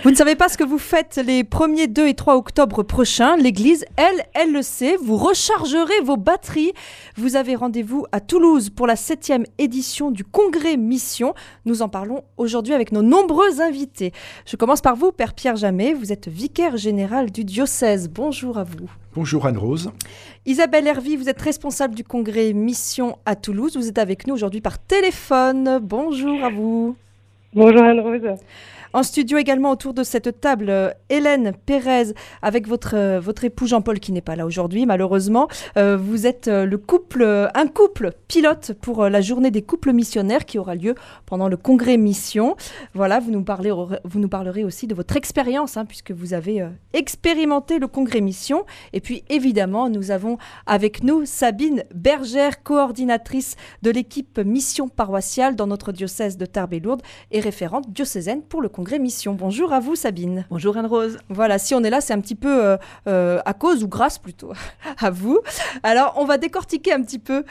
Vous ne savez pas ce que vous faites les 1er, 2 et 3 octobre prochains. L'Église, elle le sait. Vous rechargerez vos batteries. Vous avez rendez-vous à Toulouse pour la 7e édition du Congrès Mission. Nous en parlons aujourd'hui avec nos nombreux invités. Je commence par vous, Père Pierre Jamet. Vous êtes vicaire général du diocèse. Bonjour à vous. Bonjour Anne-Rose. Isabelle Hervy, vous êtes responsable du Congrès Mission à Toulouse. Vous êtes avec nous aujourd'hui par téléphone. Bonjour à vous. Bonjour Anne-Rose. En studio également autour de cette table, Hélène Pérez avec votre époux Jean-Paul qui n'est pas là aujourd'hui malheureusement. Vous êtes un couple pilote pour la journée des couples missionnaires qui aura lieu pendant le congrès Mission. Voilà, vous nous parlerez aussi de votre expérience puisque vous avez expérimenté le congrès Mission. Et puis évidemment, nous avons avec nous Sabine Bergère, coordinatrice de l'équipe Mission paroissiale dans notre diocèse de Tarbes et Lourdes et référente diocésaine pour le congrès Mission. Bonjour à vous Sabine. Bonjour Anne-Rose. Voilà, si on est là, c'est un petit peu à cause ou grâce plutôt à vous. Alors, on va décortiquer un petit peu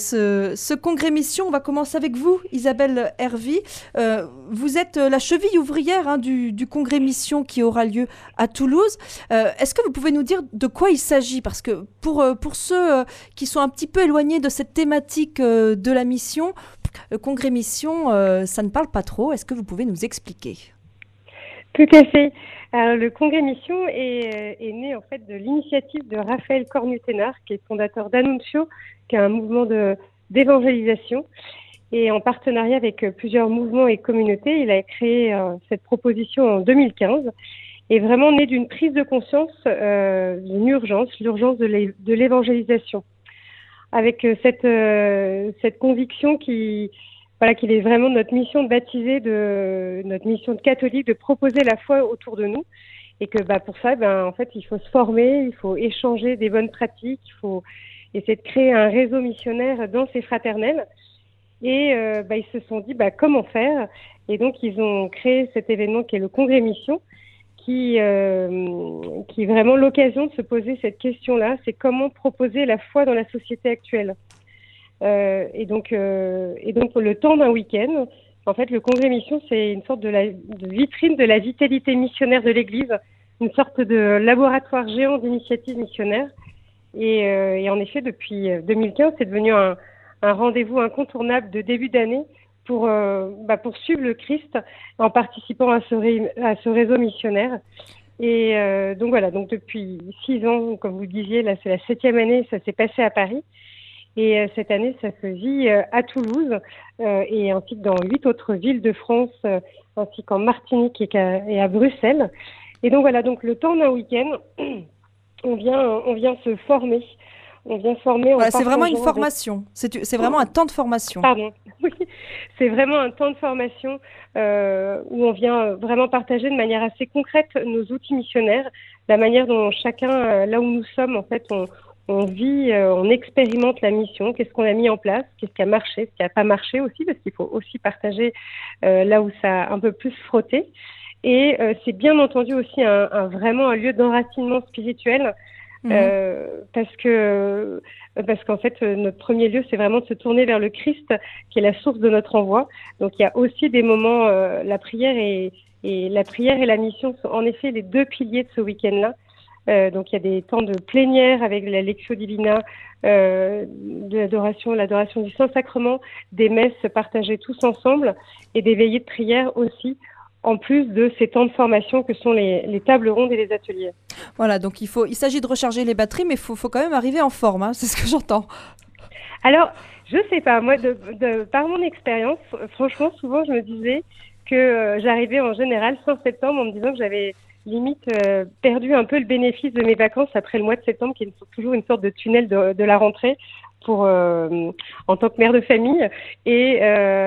ce congrès Mission. On va commencer avec vous, Isabelle Hervy. Vous êtes la cheville ouvrière du congrès Mission qui aura lieu à Toulouse. Est-ce que vous pouvez nous dire de quoi il s'agit? Parce que pour ceux qui sont un petit peu éloignés de cette thématique de la mission, le congrès Mission, ça ne parle pas trop. Est-ce que vous pouvez nous expliquer? Tout à fait. Alors, le Congrès Mission est né en fait de l'initiative de Raphaël Cornu-Ténart, qui est fondateur d'Annuncio, qui est un mouvement d'évangélisation. Et en partenariat avec plusieurs mouvements et communautés, il a créé cette proposition en 2015, et vraiment né d'une prise de conscience d'une urgence, l'urgence de l'évangélisation. Avec cette conviction qu'il est vraiment notre mission de baptiser, notre mission de catholique, de proposer la foi autour de nous, et que pour ça, en fait, il faut se former, il faut échanger des bonnes pratiques, il faut essayer de créer un réseau missionnaire dans ces fraternelles. Et ils se sont dit comment faire, et donc ils ont créé cet événement qui est le Congrès Mission, qui est vraiment l'occasion de se poser cette question-là, c'est comment proposer la foi dans la société actuelle. Et donc le temps d'un week-end, en fait, le Congrès Mission, c'est une sorte de vitrine de la vitalité missionnaire de l'Église, une sorte de laboratoire géant d'initiatives missionnaires. Et en effet, depuis 2015, c'est devenu un rendez-vous incontournable de début d'année pour suivre le Christ en participant à ce réseau missionnaire. Et donc voilà, donc depuis 6 ans, comme vous le disiez, là c'est la 7e année, ça s'est passé à Paris. Et cette année, ça se vit à Toulouse et ainsi que dans 8 autres villes de France, ainsi qu'en Martinique et à Bruxelles. Et donc voilà, donc le temps d'un week-end, on vient se former. On vient former. Voilà, c'est vraiment une formation. C'est vraiment un temps de formation. Pardon. Oui, c'est vraiment un temps de formation où on vient vraiment partager de manière assez concrète nos outils missionnaires, la manière dont chacun, là où nous sommes, en fait, on vit, on expérimente la mission, qu'est-ce qu'on a mis en place, qu'est-ce qui a marché, ce qui n'a pas marché aussi, parce qu'il faut aussi partager là où ça a un peu plus frotté. Et c'est bien entendu aussi vraiment un lieu d'enracinement spirituel, parce qu'en fait, notre premier lieu, c'est vraiment de se tourner vers le Christ, qui est la source de notre envoi. Donc il y a aussi des moments, la prière et la mission sont en effet les 2 piliers de ce week-end-là. Donc il y a des temps de plénière avec la Lectio Divina, de l'adoration du Saint-Sacrement, des messes partagées tous ensemble et des veillées de prière aussi, en plus de ces temps de formation que sont les tables rondes et les ateliers. Voilà, donc il s'agit de recharger les batteries, mais il faut quand même arriver en forme, c'est ce que j'entends. Alors, je sais pas, moi, par mon expérience, franchement, souvent je me disais que j'arrivais en général fin septembre en me disant que j'avais limite perdu un peu le bénéfice de mes vacances après le mois de septembre, qui est toujours une sorte de tunnel de la rentrée en tant que mère de famille. Et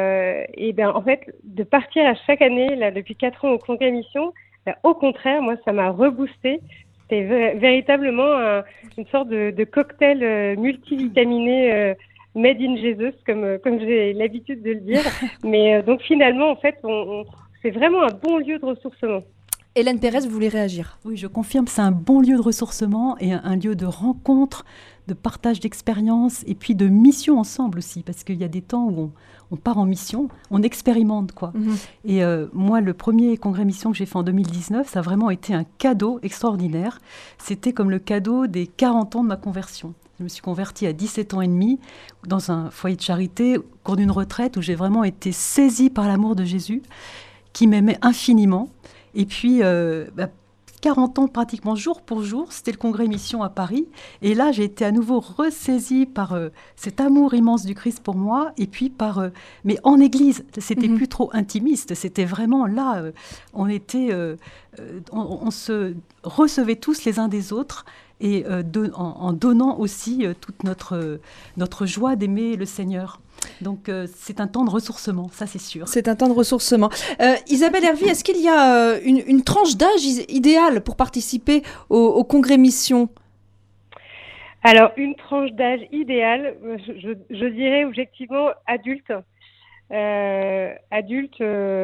en fait, de partir à chaque année, là, depuis 4 ans au Congrès Mission, au contraire, moi, ça m'a reboosté. C'était véritablement une sorte de cocktail multivitaminé made in Jesus, comme j'ai l'habitude de le dire. Mais donc finalement, en fait, c'est vraiment un bon lieu de ressourcement. Hélène Pérez, vous voulez réagir? Oui, je confirme, c'est un bon lieu de ressourcement et un lieu de rencontre, de partage d'expériences et puis de mission ensemble aussi, parce qu'il y a des temps où on part en mission, on expérimente quoi. Et moi, le premier congrès mission que j'ai fait en 2019, ça a vraiment été un cadeau extraordinaire. C'était comme le cadeau des 40 ans de ma conversion. Je me suis convertie à 17 ans et demi dans un foyer de charité, au cours d'une retraite où j'ai vraiment été saisie par l'amour de Jésus, qui m'aimait infiniment. Et puis, 40 ans pratiquement jour pour jour, c'était le congrès mission à Paris. Et là, j'ai été à nouveau ressaisie par cet amour immense du Christ pour moi. Et puis mais en église, c'était plus trop intimiste. C'était vraiment là, on se recevait tous les uns des autres. Et en donnant aussi toute notre joie d'aimer le Seigneur. Donc c'est un temps de ressourcement, ça c'est sûr. C'est un temps de ressourcement. Isabelle Hervy, est-ce qu'il y a une tranche d'âge idéale pour participer au congrès mission? Alors, une tranche d'âge idéale, je dirais objectivement adulte. Adulte,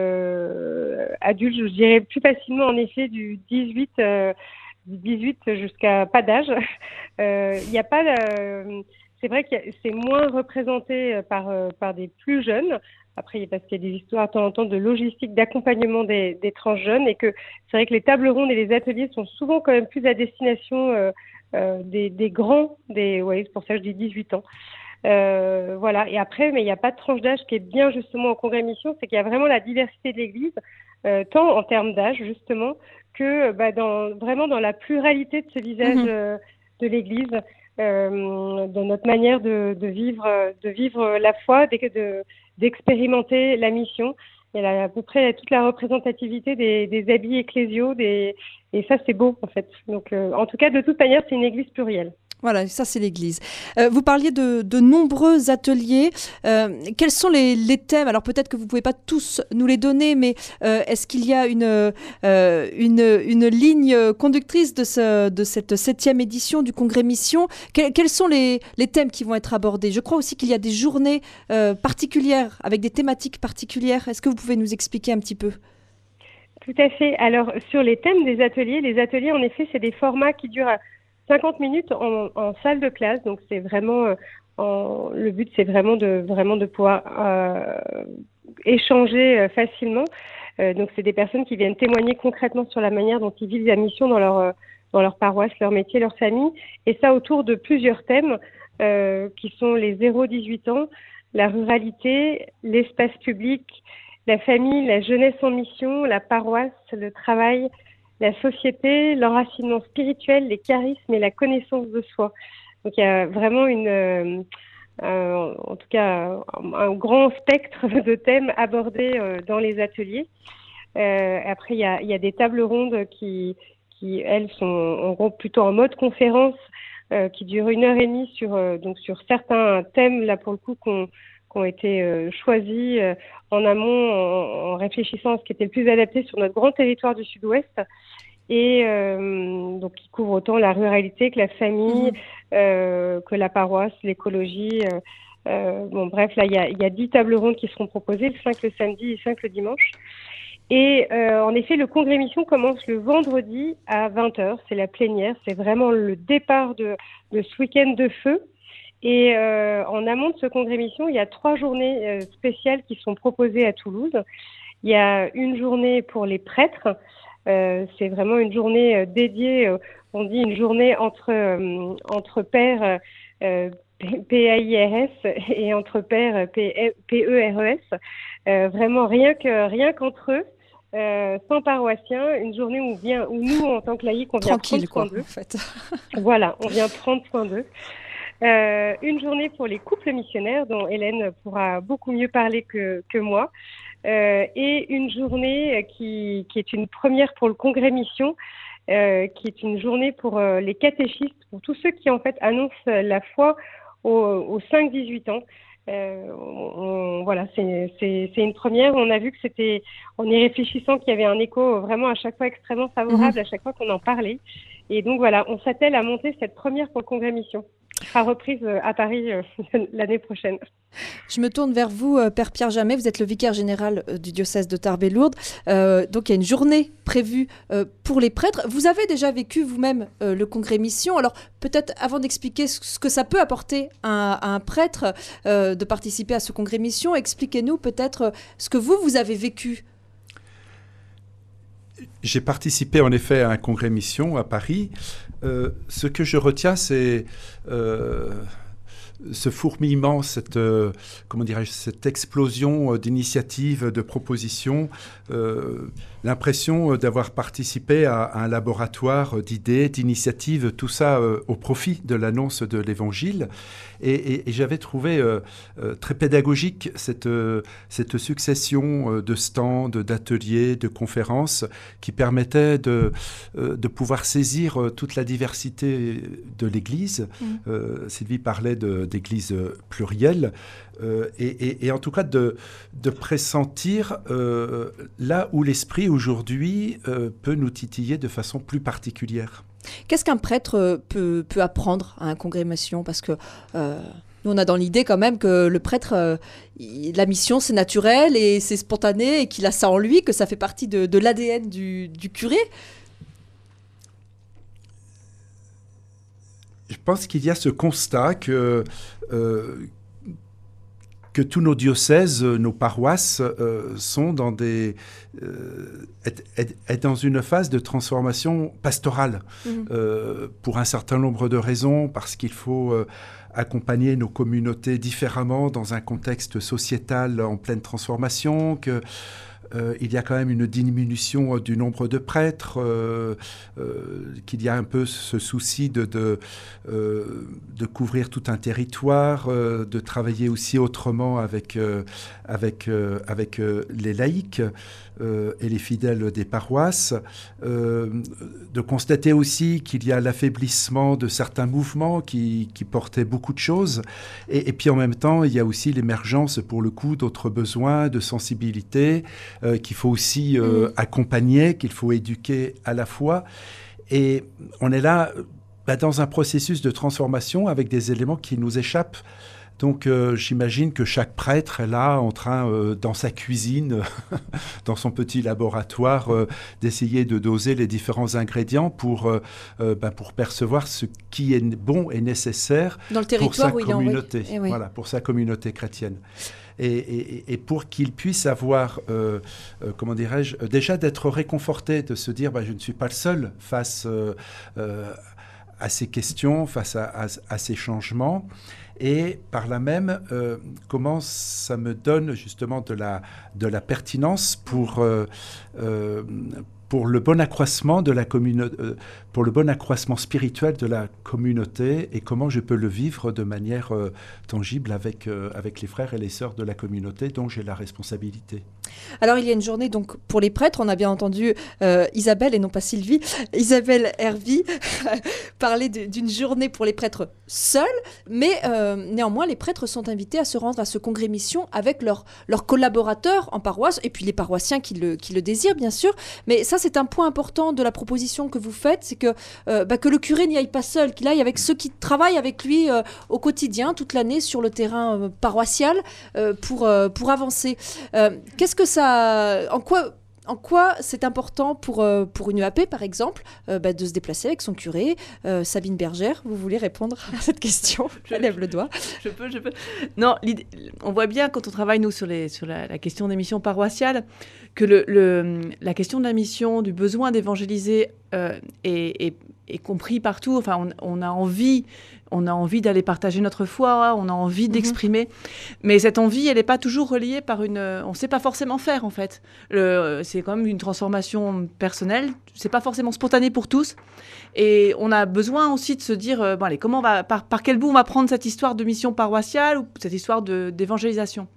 je dirais plus facilement en effet du 18 jusqu'à pas d'âge. Il n'y a pas c'est vrai que c'est moins représenté par des plus jeunes. Après, parce qu'il y a des histoires de temps en temps de logistique, d'accompagnement des tranches jeunes, et que c'est vrai que les tables rondes et les ateliers sont souvent quand même plus à destination des grands, c'est pour ça que je dis 18 ans. Voilà. Et après, mais il n'y a pas de tranche d'âge qui est bien justement au congrès mission, c'est qu'il y a vraiment la diversité de l'Église, tant en termes d'âge justement que vraiment dans la pluralité de ce visage de l'Église, dans notre manière de vivre la foi, d'expérimenter la mission. Il y a à peu près toute la représentativité des habits ecclésiaux, et ça c'est beau en fait. Donc en tout cas, de toute manière, c'est une Église plurielle. Voilà, ça c'est l'Église. Vous parliez de nombreux ateliers. Quels sont les thèmes? Alors peut-être que vous ne pouvez pas tous nous les donner, mais est-ce qu'il y a une ligne conductrice de cette 7e édition du Congrès Mission? Quels sont les thèmes qui vont être abordés? Je crois aussi qu'il y a des journées particulières, avec des thématiques particulières. Est-ce que vous pouvez nous expliquer un petit peu? Tout à fait. Alors sur les thèmes des ateliers, les ateliers en effet, c'est des formats qui durent 50 minutes en salle de classe, donc c'est vraiment le but, c'est vraiment de pouvoir échanger facilement. Donc c'est des personnes qui viennent témoigner concrètement sur la manière dont ils vivent la mission dans leur paroisse, leur métier, leur famille, et ça autour de plusieurs thèmes qui sont les 0-18 ans, la ruralité, l'espace public, la famille, la jeunesse en mission, la paroisse, le travail, la société, l'enracinement spirituel, les charismes et la connaissance de soi. Donc il y a vraiment en tout cas un grand spectre de thèmes abordés dans les ateliers. Après il y a des tables rondes qui elles sont en gros plutôt en mode conférence, qui durent 1h30 sur certains thèmes là pour le coup qui ont été choisis en amont en réfléchissant à ce qui était le plus adapté sur notre grand territoire du Sud-Ouest, et donc qui couvre autant la ruralité que la famille, que la paroisse, l'écologie. Bref, là il y a 10 tables rondes qui seront proposées, 5 le samedi et 5 le dimanche. Et en effet, le congrès mission commence le vendredi à 20h, c'est la plénière, c'est vraiment le départ de ce week-end de feu. Et en amont de ce congrès mission, il y a 3 journées spéciales qui sont proposées à Toulouse. Il y a une journée pour les prêtres. C'est vraiment une journée dédiée, on dit une journée entre pairs PAIRS et entre pairs PERES. Vraiment rien qu'entre eux. Sans paroissiens, une journée où nous, en tant que laïcs, on vient prendre soin d'eux. En fait. Voilà, on vient prendre soin d'eux. Une journée pour les couples missionnaires, dont Hélène pourra beaucoup mieux parler que moi, et une journée qui est une première pour le Congrès Mission, qui est une journée pour les catéchistes, pour tous ceux qui en fait annoncent la foi aux 5-18 ans. Voilà, c'est une première. On a vu que c'était, en y réfléchissant, qu'il y avait un écho vraiment à chaque fois extrêmement favorable à chaque fois qu'on en parlait. Et donc voilà, on s'attelle à monter cette première pour le Congrès Mission. qui sera reprise à Paris l'année prochaine. Je me tourne vers vous, Père Pierre Jamet, vous êtes le vicaire général du diocèse de Tarbes et Lourdes. Donc il y a une journée prévue pour les prêtres. Vous avez déjà vécu vous-même le congrès mission. Alors peut-être avant d'expliquer ce que ça peut apporter à un prêtre de participer à ce congrès mission, expliquez-nous peut-être ce que vous avez vécu. J'ai participé en effet à un congrès mission à Paris. Ce que je retiens, c'est ce fourmillement, cette explosion d'initiatives, de propositions, l'impression d'avoir participé à un laboratoire d'idées, d'initiatives, tout ça au profit de l'annonce de l'Évangile. Et j'avais trouvé très pédagogique cette succession de stands, d'ateliers, de conférences qui permettaient de pouvoir saisir toute la diversité de l'Église. Sylvie parlait d'église plurielle. Et en tout cas de pressentir là où l'esprit aujourd'hui peut nous titiller de façon plus particulière. Qu'est-ce qu'un prêtre peut apprendre à un congrès mission ? Parce que nous, on a dans l'idée quand même que le prêtre, la mission, c'est naturel et c'est spontané et qu'il a ça en lui, que ça fait partie de l'ADN du curé. Je pense qu'il y a ce constat que tous nos diocèses, nos paroisses sont dans dans une phase de transformation pastorale pour un certain nombre de raisons, parce qu'il faut accompagner nos communautés différemment dans un contexte sociétal en pleine transformation, que il y a quand même une diminution du nombre de prêtres, qu'il y a un peu ce souci de couvrir tout un territoire, de travailler aussi autrement avec les laïcs et les fidèles des paroisses, de constater aussi qu'il y a l'affaiblissement de certains mouvements qui portaient beaucoup de choses, et puis en même temps, il y a aussi l'émergence, pour le coup, d'autres besoins de sensibilité, qu'il faut aussi accompagner, qu'il faut éduquer à la fois. Et on est là dans un processus de transformation avec des éléments qui nous échappent. Donc j'imagine que chaque prêtre est là en train, dans sa cuisine, dans son petit laboratoire, d'essayer de doser les différents ingrédients pour percevoir ce qui est bon et nécessaire dans le pour sa communauté, oui. voilà, pour sa communauté chrétienne. Et pour qu'il puisse avoir, déjà d'être réconforté, de se dire je ne suis pas le seul face à ces questions, face à ces changements. Et par là même, comment ça me donne justement de la pertinence pour le bon accroissement de la pour le bon accroissement spirituel de la communauté, et comment je peux le vivre de manière tangible avec les frères et les sœurs de la communauté dont j'ai la responsabilité. Alors il y a une journée donc pour les prêtres, on a bien entendu Isabelle et non pas Sylvie, Isabelle Hervy parler d'une journée pour les prêtres seuls, mais néanmoins les prêtres sont invités à se rendre à ce congrès mission avec leurs collaborateurs en paroisse, et puis les paroissiens qui le désirent bien sûr, mais ça c'est un point important de la proposition que vous faites, c'est que le curé n'y aille pas seul, qu'il aille avec ceux qui travaillent avec lui au quotidien, toute l'année sur le terrain paroissial pour avancer. Qu'est-ce que ça, en quoi c'est important pour une EAP, par exemple, de se déplacer avec son curé? Sabine Bergère, vous voulez répondre à cette question? Je lève le doigt. Je peux. Non, on voit bien quand on travaille, nous, sur la question des missions paroissiales, que la question de la mission, du besoin d'évangéliser est compris partout. Enfin, on a envie d'aller partager notre foi, on a envie d'exprimer. Mais cette envie, elle n'est pas toujours reliée par on ne sait pas forcément faire, en fait. C'est quand même une transformation personnelle. C'est pas forcément spontané pour tous. Et on a besoin aussi de se dire, allez, comment par quel bout on va prendre cette histoire de mission paroissiale ou cette histoire d'évangélisation.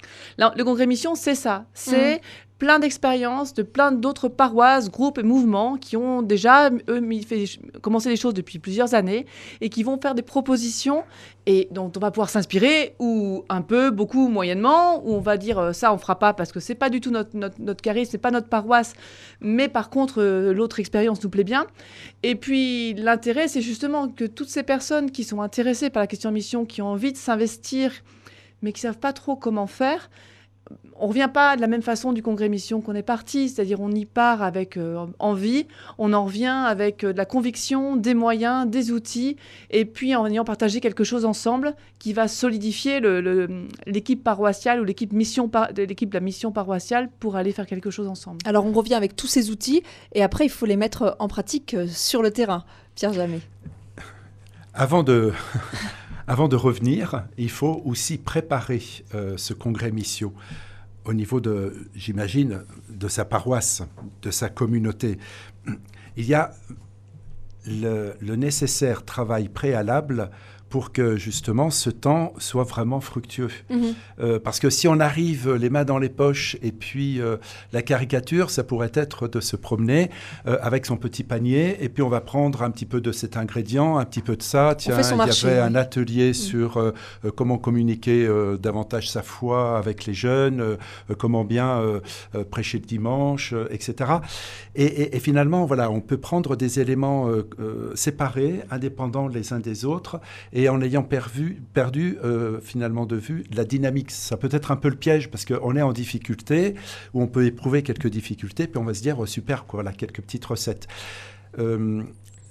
Là, le congrès mission, c'est ça. C'est plein d'expériences de plein d'autres paroisses, groupes et mouvements qui ont déjà commencé les choses depuis plusieurs années et qui vont faire des propositions et dont on va pouvoir s'inspirer, ou un peu, beaucoup, moyennement, où on va dire ça on fera pas parce que c'est pas du tout notre charisme, c'est pas notre paroisse, mais par contre l'autre expérience nous plaît bien. Et puis l'intérêt, c'est justement que toutes ces personnes qui sont intéressées par la question mission, qui ont envie de s'investir mais qui savent pas trop comment faire, on revient pas de la même façon du congrès mission qu'on est parti, c'est-à-dire on y part avec envie, on en revient avec de la conviction, des moyens, des outils, et puis en ayant partagé quelque chose ensemble qui va solidifier l'équipe paroissiale ou l'équipe de la mission paroissiale pour aller faire quelque chose ensemble. Alors on revient avec tous ces outils, et après il faut les mettre en pratique sur le terrain. Pierre Jamet. Avant de revenir, il faut aussi préparer ce congrès mission au niveau j'imagine, de sa paroisse, de sa communauté. Il y a le nécessaire travail préalable pour que justement ce temps soit vraiment fructueux. Parce que si on arrive les mains dans les poches et puis la caricature, ça pourrait être de se promener avec son petit panier et puis on va prendre un petit peu de cet ingrédient, un petit peu de ça. Tiens, il y avait un atelier sur comment communiquer davantage sa foi avec les jeunes, comment bien prêcher le dimanche, etc. Et finalement, voilà, on peut prendre des éléments séparés, indépendants les uns des autres, et en ayant perdu finalement de vue la dynamique. Ça peut être un peu le piège parce qu'on est en difficulté, ou on peut éprouver quelques difficultés, puis on va se dire, oh, super, quoi, voilà, quelques petites recettes. Ça ne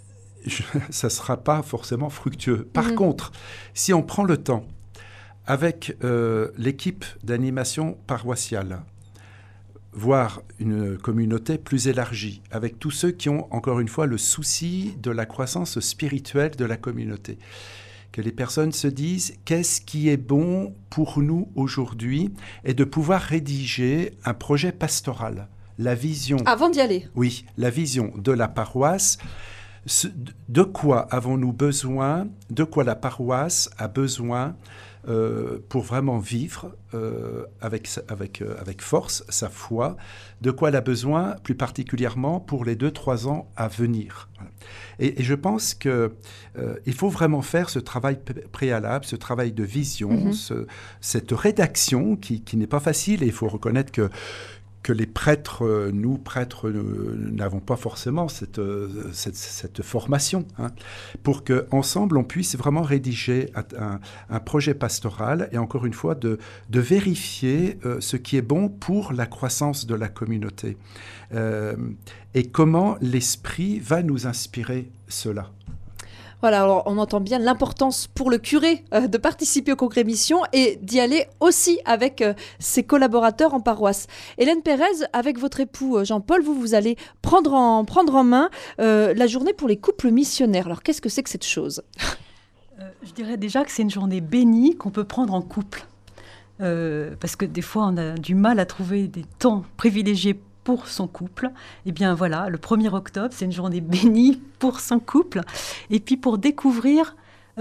sera pas forcément fructueux. Par contre, si on prend le temps avec l'équipe d'animation paroissiale, voire une communauté plus élargie, avec tous ceux qui ont, encore une fois, le souci de la croissance spirituelle de la communauté. Que les personnes se disent qu'est-ce qui est bon pour nous aujourd'hui, et de pouvoir rédiger un projet pastoral, la vision... Avant d'y aller. Oui, la vision de la paroisse. De quoi avons-nous besoin, de quoi la paroisse a besoin pour vraiment vivre avec force sa foi, de quoi elle a besoin plus particulièrement pour les 2-3 ans à venir. Voilà. Et je pense qu'il faut vraiment faire ce travail préalable, ce travail de vision, cette rédaction qui n'est pas facile, et il faut reconnaître que les prêtres, nous prêtres, n'avons pas forcément cette formation, hein, pour qu'ensemble on puisse vraiment rédiger un projet pastoral, et encore une fois de vérifier ce qui est bon pour la croissance de la communauté, et comment l'Esprit va nous inspirer cela. Voilà, alors on entend bien l'importance pour le curé de participer au congrès mission et d'y aller aussi avec ses collaborateurs en paroisse. Hélène Pérez, avec votre époux Jean-Paul, vous allez prendre en main la journée pour les couples missionnaires. Alors qu'est-ce que c'est que cette chose ? Je dirais déjà que c'est une journée bénie qu'on peut prendre en couple. Parce que des fois, on a du mal à trouver des temps privilégiés pour son couple. Eh bien voilà, le 1er octobre, c'est une journée bénie pour son couple. Et puis pour découvrir,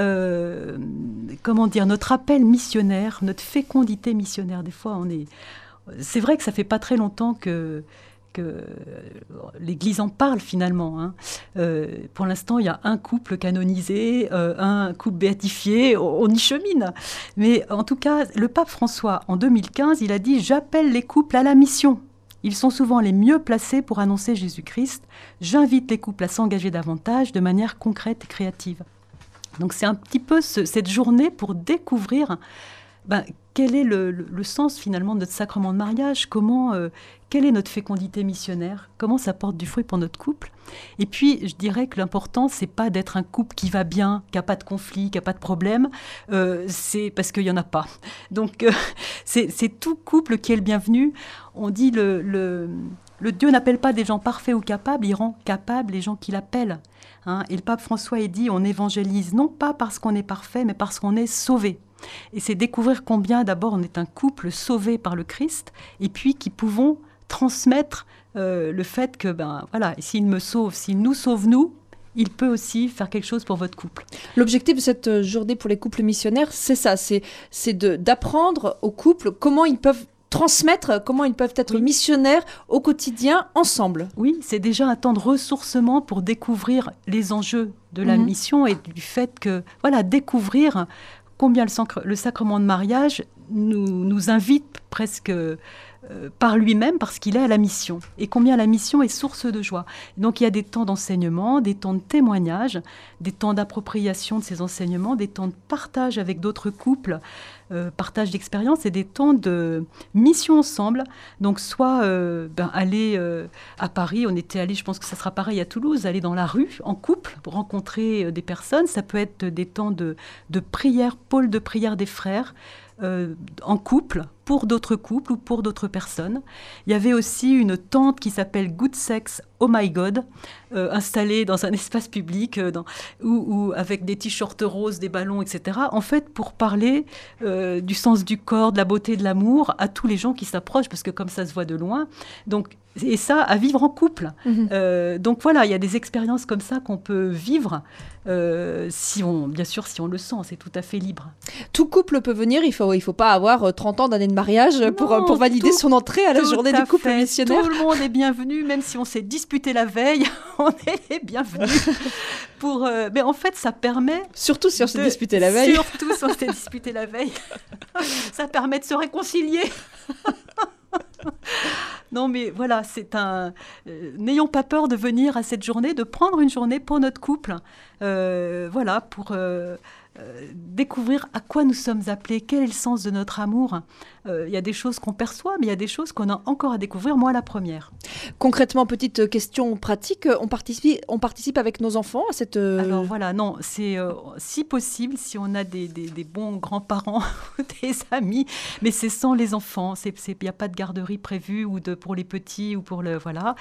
notre appel missionnaire, notre fécondité missionnaire. Des fois, c'est vrai que ça fait pas très longtemps que l'Église en parle finalement. Hein. Pour l'instant, il y a un couple canonisé, un couple béatifié, on y chemine. Mais en tout cas, le pape François, en 2015, il a dit « J'appelle les couples à la mission ». Ils sont souvent les mieux placés pour annoncer Jésus-Christ. J'invite les couples à s'engager davantage de manière concrète et créative. Donc c'est un petit peu cette journée pour découvrir quel est le sens finalement de notre sacrement de mariage, quelle est notre fécondité missionnaire, comment ça porte du fruit pour notre couple. Et puis je dirais que l'important, c'est pas d'être un couple qui va bien, qui n'a pas de conflit, qui n'a pas de problème, c'est parce qu'il n'y en a pas. Donc c'est tout couple qui est le bienvenu. On dit le Dieu n'appelle pas des gens parfaits ou capables, il rend capables les gens qu'il appelle. Hein. Et le pape François a dit, on évangélise non pas parce qu'on est parfait, mais parce qu'on est sauvé. Et c'est découvrir combien d'abord on est un couple sauvé par le Christ, et puis qui pouvons transmettre le fait que, s'il me sauve, s'il nous sauve nous, il peut aussi faire quelque chose pour votre couple. L'objectif de cette journée pour les couples missionnaires, c'est ça, c'est d'apprendre aux couples comment ils peuvent transmettre, comment ils peuvent être missionnaires au quotidien ensemble. Oui, c'est déjà un temps de ressourcement pour découvrir les enjeux de la mission et du fait que, découvrir combien le sacrement de mariage nous invite presque par lui-même, parce qu'il est à la mission, et combien la mission est source de joie. Donc il y a des temps d'enseignement, des temps de témoignage, des temps d'appropriation de ces enseignements, des temps de partage avec d'autres couples, partage d'expériences, et des temps de mission ensemble. Donc soit aller à Paris, on était allé, je pense que ça sera pareil à Toulouse, aller dans la rue en couple pour rencontrer des personnes. Ça peut être des temps de prière, pôle de prière des frères, en couple, pour d'autres couples ou pour d'autres personnes. Il y avait aussi une tente qui s'appelle Good Sex, Oh My God, installée dans un espace public où avec des t-shirts roses, des ballons, etc. En fait, pour parler du sens du corps, de la beauté, de l'amour à tous les gens qui s'approchent, parce que comme ça se voit de loin. Donc, et ça, à vivre en couple. Donc voilà, il y a des expériences comme ça qu'on peut vivre, bien sûr, si on le sent, c'est tout à fait libre. Tout couple peut venir, il faut pas avoir 30 ans d'années de mariage pour valider son entrée à la journée du couple missionnaire. Tout le monde est bienvenu, même si on s'est disputé la veille, on est les bienvenus. Mais en fait, ça permet... Surtout si on s'est disputé la veille. Surtout si on s'est disputé la veille. Ça permet de se réconcilier. Non, mais voilà, n'ayons pas peur de venir à cette journée, de prendre une journée pour notre couple, pour découvrir à quoi nous sommes appelés, quel est le sens de notre amour. Il y a des choses qu'on perçoit, mais il y a des choses qu'on a encore à découvrir, moi la première. Concrètement, petite question pratique, on participe avec nos enfants à cette... Alors voilà, non, c'est si possible, si on a des bons grands-parents ou des amis, mais c'est sans les enfants, il n'y a pas de garderie prévue pour les petits ou pour le... Voilà.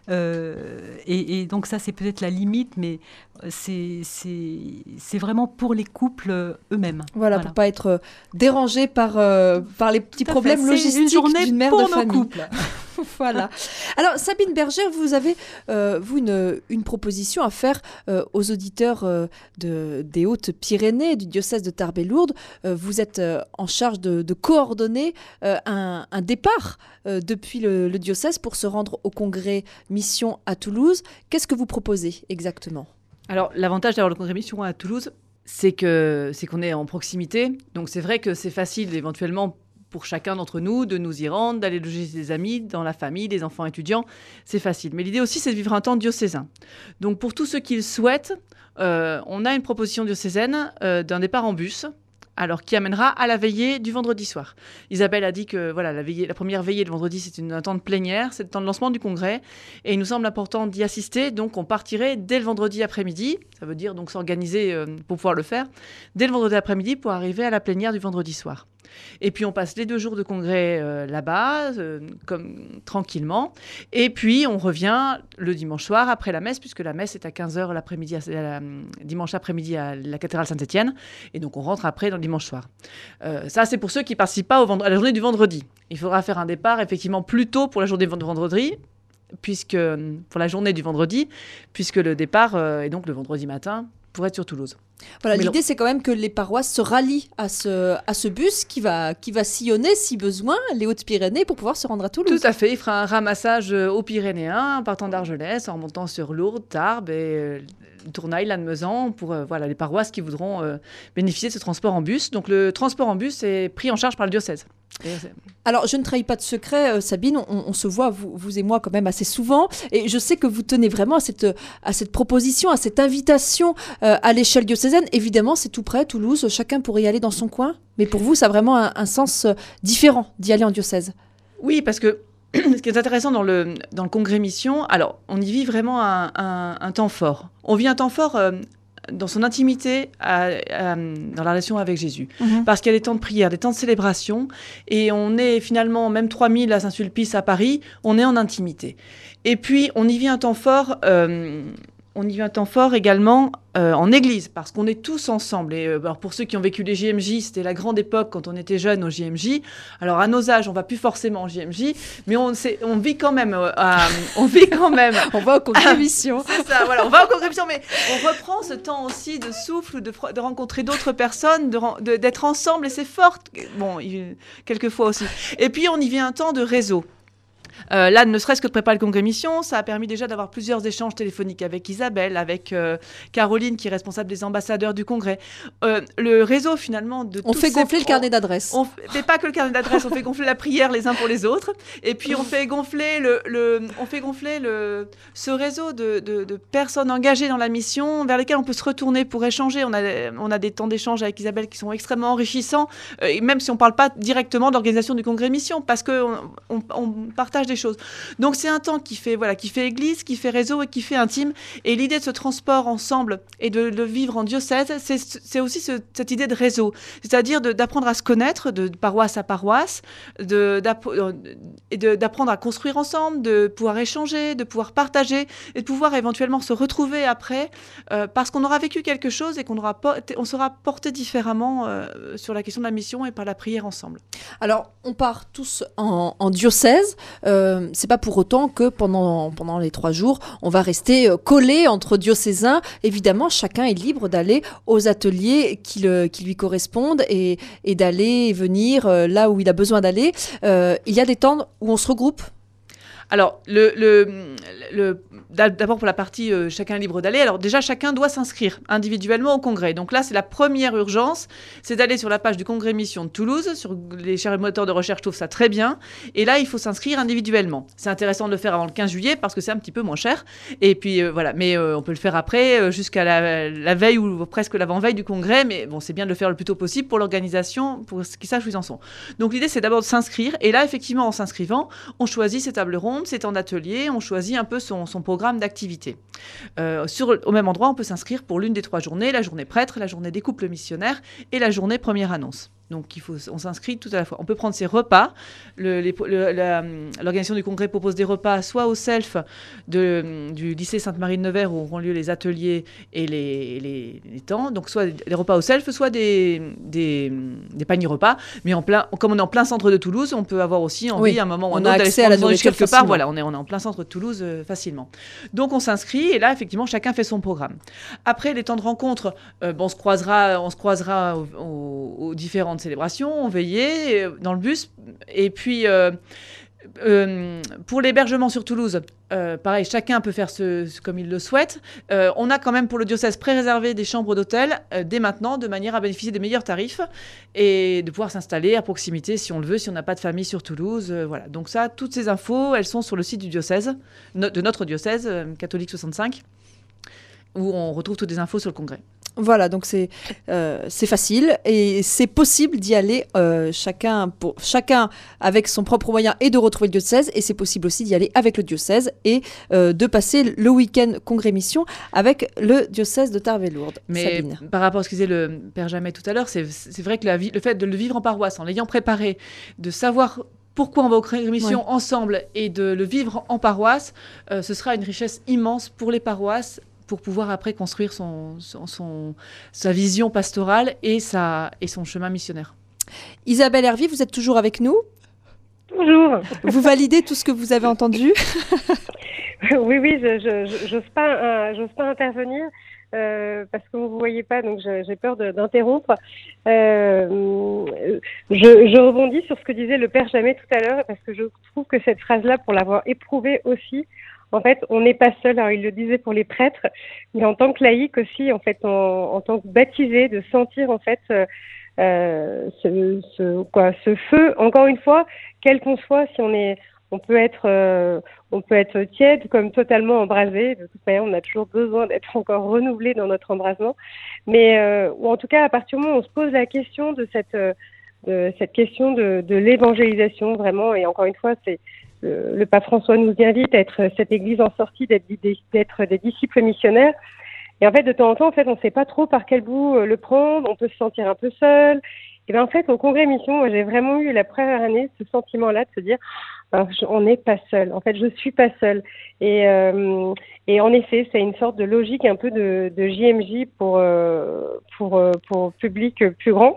Et donc ça, c'est peut-être la limite, mais c'est vraiment pour les couples eux-mêmes. Voilà, pour ne pas être dérangé par les petits problèmes logistiques d'une mère de famille. Couples. Voilà. Alors, Sabine Berger, vous avez, une proposition à faire aux auditeurs des Hautes-Pyrénées, du diocèse de Tarbes et Lourdes. Vous êtes en charge de coordonner un départ depuis le diocèse pour se rendre au congrès Mission à Toulouse. Qu'est-ce que vous proposez exactement ? Alors, l'avantage d'avoir le congrès Mission à Toulouse, c'est qu'on est en proximité. Donc, c'est vrai que c'est facile éventuellement pour chacun d'entre nous de nous y rendre, d'aller loger des amis, dans la famille, des enfants étudiants. C'est facile. Mais l'idée aussi, c'est de vivre un temps diocésain. Donc, pour tous ceux qui le souhaitent, on a une proposition diocésaine d'un départ en bus, alors qui amènera à la veillée du vendredi soir. Isabelle a dit que la première veillée le vendredi, c'est un temps de plénière, c'est le temps de lancement du congrès, et il nous semble important d'y assister, donc on partirait dès le vendredi après-midi, ça veut dire donc s'organiser pour pouvoir le faire, dès le vendredi après-midi pour arriver à la plénière du vendredi soir. Et puis on passe les 2 jours de congrès là-bas, tranquillement. Et puis on revient le dimanche soir après la messe, puisque la messe est à 15h l'après-midi, dimanche après-midi à la cathédrale Saint-Étienne. Et donc on rentre après dans le dimanche soir. Ça, c'est pour ceux qui ne participent pas à la journée du vendredi. Il faudra faire un départ effectivement plus tôt pour la journée de vendredi, pour la journée du vendredi, puisque le départ est donc le vendredi matin pour être sur Toulouse. Voilà, l'idée, c'est quand même que les paroisses se rallient à ce bus qui va sillonner, si besoin, les Hautes-Pyrénées pour pouvoir se rendre à Toulouse. Tout à fait. Il fera un ramassage aux Pyrénéens, en partant d'Argelès, en remontant sur Lourdes, Tarbes et Tournaille, Lannemezan, pour les paroisses qui voudront bénéficier de ce transport en bus. Donc le transport en bus est pris en charge par le diocèse. Alors, je ne trahis pas de secret, Sabine, on se voit, vous et moi, quand même assez souvent, et je sais que vous tenez vraiment à cette proposition, à cette invitation à l'échelle diocésaine. Évidemment, c'est tout près, Toulouse, chacun pourrait y aller dans son coin, mais pour vous, ça a vraiment un sens différent d'y aller en diocèse. Oui, parce que ce qui est intéressant dans le congrès Mission, alors, on y vit vraiment un temps fort. On vit un temps fort dans son intimité, dans la relation avec Jésus. Parce qu'il y a des temps de prière, des temps de célébration, et on est finalement, même 3000 à Saint-Sulpice à Paris, on est en intimité. Et puis, on y vit un temps fort, on y vit un temps fort également en église, parce qu'on est tous ensemble. Et alors pour ceux qui ont vécu les JMJ, c'était la grande époque quand on était jeune au JMJ. Alors à nos âges, on va plus forcément au JMJ, mais on vit quand même. On va au congrès-mission. C'est ça, voilà, on va au congrès-mission, mais on reprend ce temps aussi de souffle, de rencontrer d'autres personnes, d'être ensemble, et c'est fort. Bon, quelquefois aussi. Et puis on y vit un temps de réseau. Là, ne serait-ce que de préparer le congrès-mission, ça a permis déjà d'avoir plusieurs échanges téléphoniques avec Isabelle, avec Caroline, qui est responsable des ambassadeurs du congrès. Le réseau, finalement, de on fait gonfler le carnet d'adresses. On fait pas que le carnet d'adresses, on fait gonfler la prière les uns pour les autres. Et puis, on fait gonfler ce réseau de personnes engagées dans la mission, vers lesquelles on peut se retourner pour échanger. On a des temps d'échange avec Isabelle qui sont extrêmement enrichissants, même si on parle pas directement de l'organisation du congrès-mission, parce qu'on partage des choses. Donc c'est un temps qui fait église, qui fait réseau et qui fait intime. Et l'idée de ce transport ensemble et de le vivre en diocèse, c'est aussi cette idée de réseau, c'est-à-dire d'apprendre à se connaître de paroisse à paroisse, d'apprendre à construire ensemble, de pouvoir échanger, de pouvoir partager et de pouvoir éventuellement se retrouver après, parce qu'on aura vécu quelque chose et on sera porté différemment sur la question de la mission et par la prière ensemble. Alors on part tous en diocèse. C'est pas pour autant que pendant les 3 jours, on va rester collé entre diocésains. Évidemment, chacun est libre d'aller aux ateliers qui lui correspondent et d'aller et venir là où il a besoin d'aller. Il y a des temps où on se regroupe. Alors, d'abord pour la partie chacun est libre d'aller. Alors déjà, chacun doit s'inscrire individuellement au congrès. Donc là, c'est la première urgence, c'est d'aller sur la page du congrès mission de Toulouse. Sur les chers moteurs de recherche trouvent ça très bien. Et là, il faut s'inscrire individuellement. C'est intéressant de le faire avant le 15 juillet parce que c'est un petit peu moins cher. Et puis voilà, mais on peut le faire après, jusqu'à la veille ou presque l'avant-veille du congrès. Mais bon, c'est bien de le faire le plus tôt possible pour l'organisation, pour qu'ils sachent où ils en sont. Donc l'idée, c'est d'abord de s'inscrire. Et là, effectivement, en s'inscrivant, on choisit ses tables rondes, ses temps d'atelier, on choisit un peu son programme d'activité. Au même endroit, on peut s'inscrire pour l'une des 3 journées, la journée prêtre, la journée des couples missionnaires et la journée première annonce. Donc on s'inscrit tout à la fois. On peut prendre ses repas. L'organisation du congrès propose des repas soit au self du lycée Sainte-Marie de Nevers où auront lieu les ateliers et les temps. Donc soit des repas au self, soit des paniers repas. Mais comme on est en plein centre de Toulouse, on peut avoir aussi envie à un moment ou un autre d'aller se prendre quelque part. Voilà, on est en plein centre de Toulouse facilement. Donc on s'inscrit et là effectivement chacun fait son programme. Après les temps de rencontre, on se croisera aux différentes célébrations, on veillait dans le bus. Et puis, pour l'hébergement sur Toulouse, pareil, chacun peut faire comme il le souhaite. On a quand même pour le diocèse pré-réservé des chambres d'hôtel dès maintenant, de manière à bénéficier des meilleurs tarifs et de pouvoir s'installer à proximité si on le veut, si on n'a pas de famille sur Toulouse. Voilà. Donc ça, toutes ces infos, elles sont sur le site du diocèse, de notre diocèse, catholique 65, où on retrouve toutes les infos sur le congrès. Voilà, donc c'est facile et c'est possible d'y aller chacun avec son propre moyen et de retrouver le diocèse, et c'est possible aussi d'y aller avec le diocèse et de passer le week-end congrès-mission avec le diocèse de Tarbes et Lourdes. Mais Sabine. Par rapport à ce que disait le Père Jamet tout à l'heure, c'est vrai que le fait de le vivre en paroisse, en l'ayant préparé, de savoir pourquoi on va au congrès-mission ensemble et de le vivre en paroisse, ce sera une richesse immense pour les paroisses, pour pouvoir après construire sa vision pastorale et son chemin missionnaire. Isabelle Hervy, vous êtes toujours avec nous ? Bonjour. Vous validez tout ce que vous avez entendu ? Oui, j'ose pas intervenir parce que vous ne voyez pas, donc j'ai peur d'interrompre. Je rebondis sur ce que disait le Père Jamet tout à l'heure, parce que je trouve que cette phrase-là, pour l'avoir éprouvée aussi, en fait, on n'est pas seul. Alors, il le disait pour les prêtres, mais en tant que laïc aussi, en fait, en tant que baptisé, de sentir en fait ce feu. Encore une fois, quel qu'on soit, si on peut être tiède comme totalement embrasé. De toute manière, on a toujours besoin d'être encore renouvelé dans notre embrasement. Mais ou en tout cas, à partir du moment où on se pose la question de cette question de l'évangélisation, vraiment, et encore une fois, c'est le pape François nous invite à être cette Église en sortie, d'être des disciples missionnaires. Et en fait, de temps en temps, en fait, on ne sait pas trop par quel bout le prendre. On peut se sentir un peu seul. Et bien en fait, au congrès mission, moi, j'ai vraiment eu la première année ce sentiment-là de se dire, on n'est pas seul. En fait, je suis pas seule. Et en effet, c'est une sorte de logique un peu de JMJ pour public plus grand.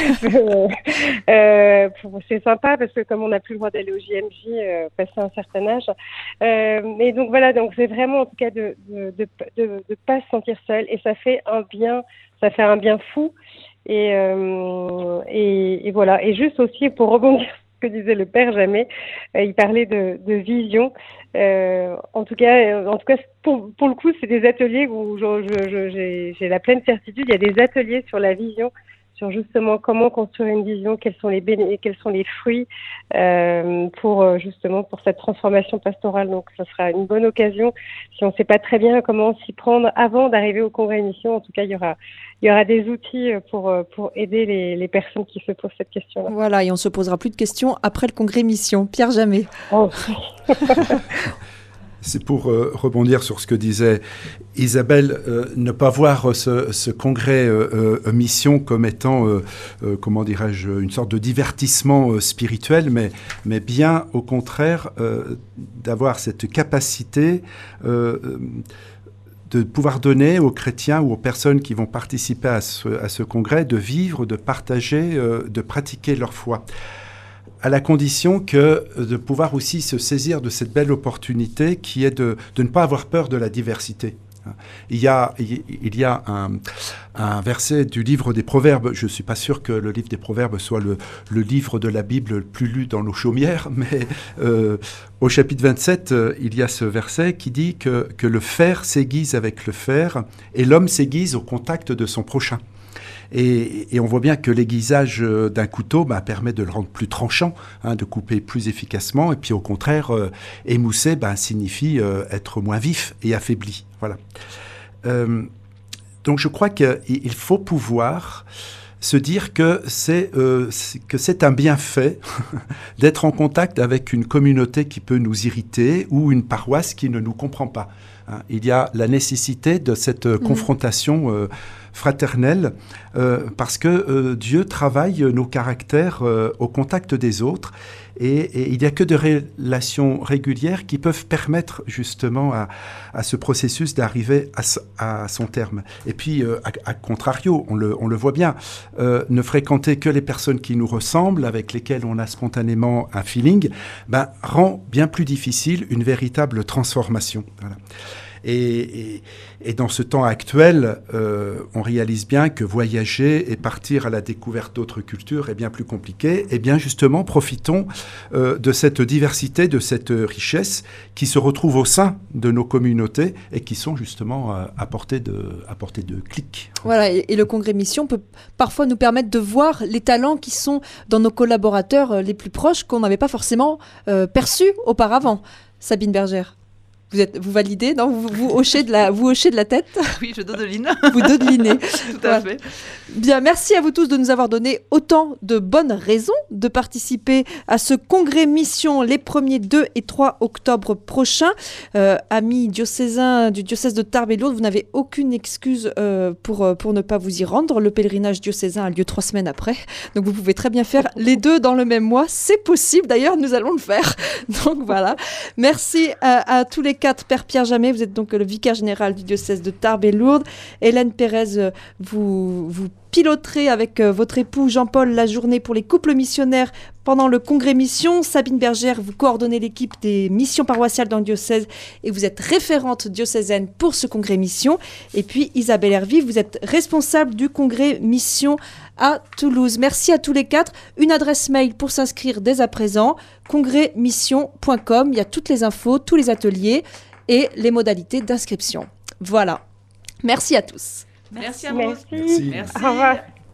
C'est sympa parce que comme on n'a plus le droit d'aller au JMJ passé un certain âge. Et donc voilà, donc c'est vraiment en tout cas de pas se sentir seul. Et ça fait un bien fou. Et voilà. Et juste aussi pour rebondir que disait le père Jamet, il parlait de vision. En tout cas, pour le coup, c'est des ateliers où j'ai la pleine certitude. Il y a des ateliers sur la vision, sur justement comment construire une vision, quels sont les fruits pour cette transformation pastorale. Donc, ça sera une bonne occasion. Si on ne sait pas très bien comment s'y prendre avant d'arriver au congrès mission, en tout cas, il y aura des outils pour aider les personnes qui se posent cette question-là. Voilà, et on se posera plus de questions après le congrès mission. Pierre Jamet. Oh. C'est pour rebondir sur ce que disait Isabelle, ne pas voir ce congrès mission comme étant, comment dirais-je, une sorte de divertissement spirituel, mais bien au contraire d'avoir cette capacité de pouvoir donner aux chrétiens ou aux personnes qui vont participer à ce congrès de vivre, de partager, de pratiquer leur foi. À la condition de pouvoir aussi se saisir de cette belle opportunité qui est de ne pas avoir peur de la diversité. Il y a un verset du livre des Proverbes, je ne suis pas sûr que le livre des Proverbes soit le livre de la Bible le plus lu dans nos chaumières, mais au chapitre 27, il y a ce verset qui dit que le fer s'aiguise avec le fer et l'homme s'aiguise au contact de son prochain. Et on voit bien que l'aiguisage d'un couteau permet de le rendre plus tranchant, de couper plus efficacement. Et puis au contraire, émousser signifie être moins vif et affaibli. Voilà. Donc je crois qu'il faut pouvoir se dire que c'est un bienfait d'être en contact avec une communauté qui peut nous irriter ou une paroisse qui ne nous comprend pas. Il y a la nécessité de cette confrontation fraternelle parce que Dieu travaille nos caractères au contact des autres et il n'y a que de relations régulières qui peuvent permettre justement à ce processus d'arriver à son terme. Et puis, à contrario, on le voit bien, ne fréquenter que les personnes qui nous ressemblent, avec lesquelles on a spontanément un feeling, rend bien plus difficile une véritable transformation. Voilà. Et dans ce temps actuel, on réalise bien que voyager et partir à la découverte d'autres cultures est bien plus compliqué. Et bien justement, profitons de cette diversité, de cette richesse qui se retrouve au sein de nos communautés et qui sont justement à portée de clic. Voilà, et le congrès mission peut parfois nous permettre de voir les talents qui sont dans nos collaborateurs les plus proches qu'on n'avait pas forcément perçus auparavant. Sabine Bergère. Vous validez, non, vous hochez de la tête. Oui, je dodeline. Vous dodelinez. Tout à fait. Bien, merci à vous tous de nous avoir donné autant de bonnes raisons de participer à ce congrès mission les 1er, 2 et 3 octobre prochains. Amis diocésains du diocèse de Tarbes et Lourdes, vous n'avez aucune excuse pour ne pas vous y rendre. Le pèlerinage diocésain a lieu 3 semaines après. Donc vous pouvez très bien faire les deux dans le même mois. C'est possible, d'ailleurs, nous allons le faire. Donc voilà. Merci à tous les 4. Père Pierre Jamet, vous êtes donc le vicaire général du diocèse de Tarbes et Lourdes. Hélène Pérez, vous piloterez avec votre époux Jean-Paul la journée pour les couples missionnaires pendant le congrès mission. Sabine Bergère, vous coordonnez l'équipe des missions paroissiales dans le diocèse et vous êtes référente diocésaine pour ce congrès mission. Et puis Isabelle Hervy, vous êtes responsable du congrès mission à Toulouse. Merci à tous les 4. Une adresse mail pour s'inscrire dès à présent, congrèsmission.com. Il y a toutes les infos, tous les ateliers et les modalités d'inscription. Voilà. Merci à tous. Merci à vous. Merci. Merci. Au revoir.